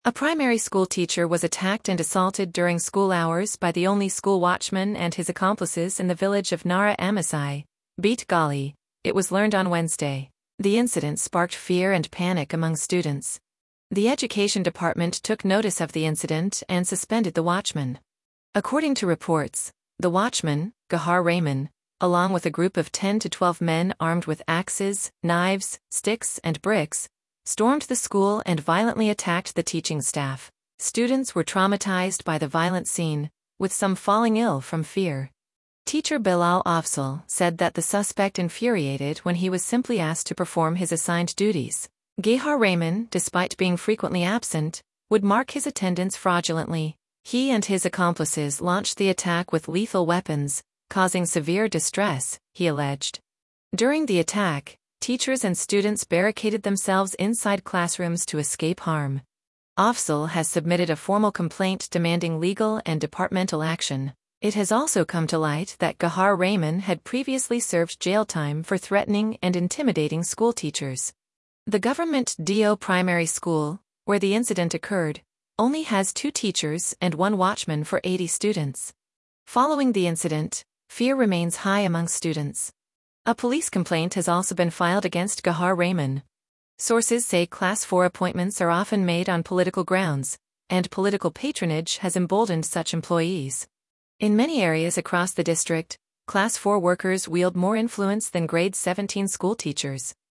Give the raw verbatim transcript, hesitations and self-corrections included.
A primary school teacher was attacked and assaulted during school hours by the only school watchman and his accomplices in the village of Nara Amasai, Beat Gali, it was learned on Wednesday. The incident sparked fear and panic among students. The education department took notice of the incident and suspended the watchman. According to reports, the watchman, Gahar Rahman, along with a group of ten to twelve men armed with axes, knives, sticks, and bricks, stormed the school and violently attacked the teaching staff. Students were traumatized by the violent scene, with some falling ill from fear. Teacher Bilal Afzal said that the suspect infuriated when he was simply asked to perform his assigned duties. Gahar Rahman, despite being frequently absent, would mark his attendance fraudulently. He and his accomplices launched the attack with lethal weapons, causing severe distress, he alleged. During the attack, teachers and students barricaded themselves inside classrooms to escape harm. Afzal has submitted a formal complaint demanding legal and departmental action. It has also come to light that Gahar Rahman had previously served jail time for threatening and intimidating school teachers. The government D O primary school, where the incident occurred, only has two teachers and one watchman for eighty students. Following the incident, fear remains high among students. A police complaint has also been filed against Gahar Rahman. Sources say Class four appointments are often made on political grounds, and political patronage has emboldened such employees. In many areas across the district, Class four workers wield more influence than Grade seventeen school teachers.